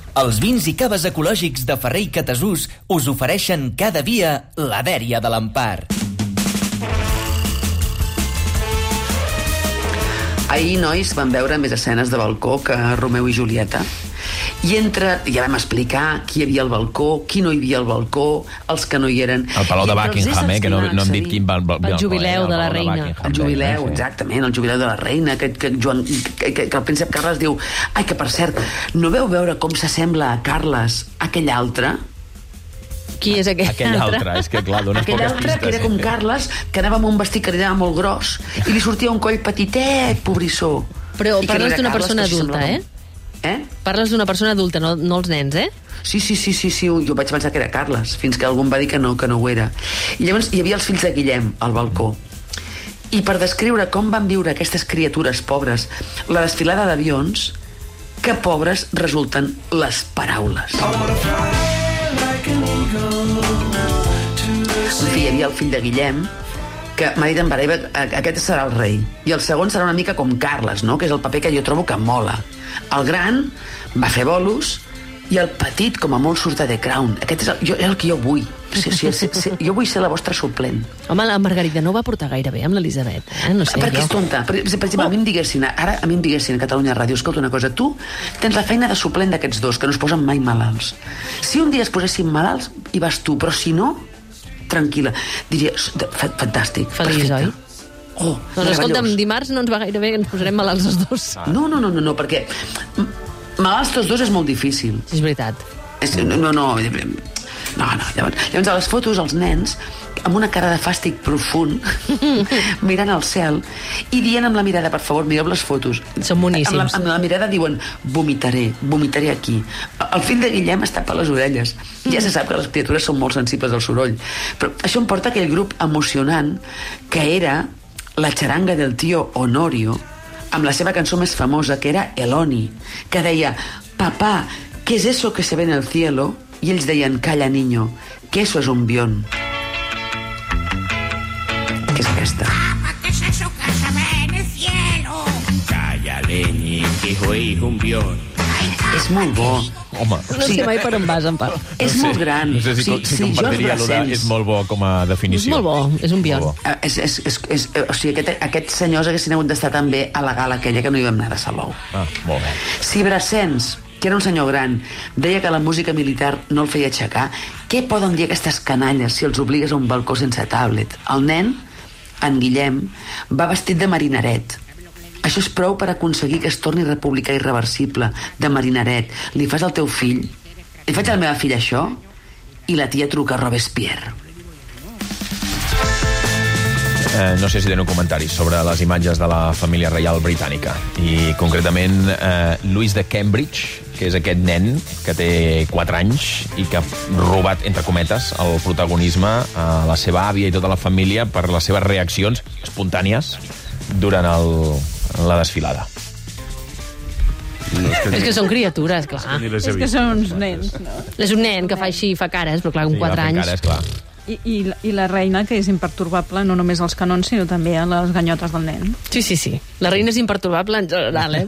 Els vins i caves ecològics de Ferrer i Catasús us ofereixen cada dia la dèria de l'Empar. Ahir, nois, vam veure més escenes de balcó que Romeu i Julieta. I ja vam explicar qui hi havia al balcó, qui no hi havia al balcó, els que no hi eren. El Palau de Buckingham, que no hem dit quin balcó. El jubileu de la reina. El jubileu, exactament, el jubileu de la reina, que el príncep Carles diu: ai, que per cert, no veu veure com s'assembla a Carles aquell altre? Qui és aquell altre? És que, clar, dones aquell poques altre, pistes. que era com Carles, que anava amb un vestit que li anava molt gros i li sortia un coll petitet, pobrissó. Però parles d'una persona adulta, Parles d'una persona adulta, no els nens, Sí, jo vaig pensar que era Carles, fins que algú em va dir que no ho era. I llavors hi havia els fills de Guillem al balcó. I per descriure com van viure aquestes criatures pobres la desfilada d'avions, que pobres resulten les paraules. Hi havia el fill de Guillem, que m'ha dit en Bareba, aquest serà el rei, i el segon serà una mica com Carles, no? Que és el paper que jo trobo que mola. El gran va fer bolos i el petit, com a molt, surt de The Crown. Aquest és el que jo vull. Jo vull ser la vostra suplent. Home, la Margarida no va portar gaire bé amb l'Elisabet, no sé. Perquè és tonta. Per exemple, a mi em diguessin a Catalunya Ràdio: escolta una cosa, tu tens la feina de suplent d'aquests dos, que no es posen mai malalts. Si un dia es posessin malalts, hi vas tu, però si no, tranquil·la. Diria: fantàstic, feliç, perfecte. Oi? Doncs escolta'm, dimarts no ens va gaire bé, que ens posarem malalts els dos. No, perquè malalts tots dos és molt difícil. Sí, és veritat. No. Llavors, a les fotos, els nens, amb una cara de fàstic profund, mirant al cel i dient amb la mirada: per favor, mireu les fotos. Són boníssims. Amb la mirada diuen: vomitaré aquí. El fill de Guillem es tapa les orelles. Ja se sap que les criatures són molt sensibles al soroll. Però això em porta a aquell grup emocionant que era la xaranga del tio Honorio, amb la seva cançó més famosa, que era Eloni, que deia: papá, ¿qué es eso que se ve en el cielo? I ells deien: calla, niño, que eso es un bión. Què és aquesta? Papá, ¿qué es eso que se ve en el cielo? Calla, leñi, que eso es un bión. És molt bo. Home. No sé mai per on vas, Empar. És molt gran. No sé si compartiria allò és molt bo com a definició. És molt bo, és un bion. O sigui, aquests senyors haguessin hagut d'estar també a la gala aquella que no hi vam anar de Salou. Molt bé. Si Brassens, que era un senyor gran, deia que la música militar no el feia aixecar, què poden dir aquestes canalles si els obligues a un balcó sense tablet? El nen, en Guillem, va vestit de marinaret. Això és prou per aconseguir que es torni republicà irreversible, de marinaret. Li fas al teu fill, li faig a la meva filla això, i la tia truca a Robespierre. No sé si teniu comentaris sobre les imatges de la família reial britànica i concretament Louis de Cambridge, que és aquest nen que té 4 anys i que ha robat, entre cometes, el protagonisme a la seva àvia i tota la família per les seves reaccions espontànies durant la desfilada. És que són criatures, clar. És que són uns nens, no? És un nen que fa així, fa cares, però clar, amb 4 anys... Cares, clar. I la reina, que és impertorbable no només als canons, sinó també a les ganyotes del nen. Sí. La reina és impertorbable en general,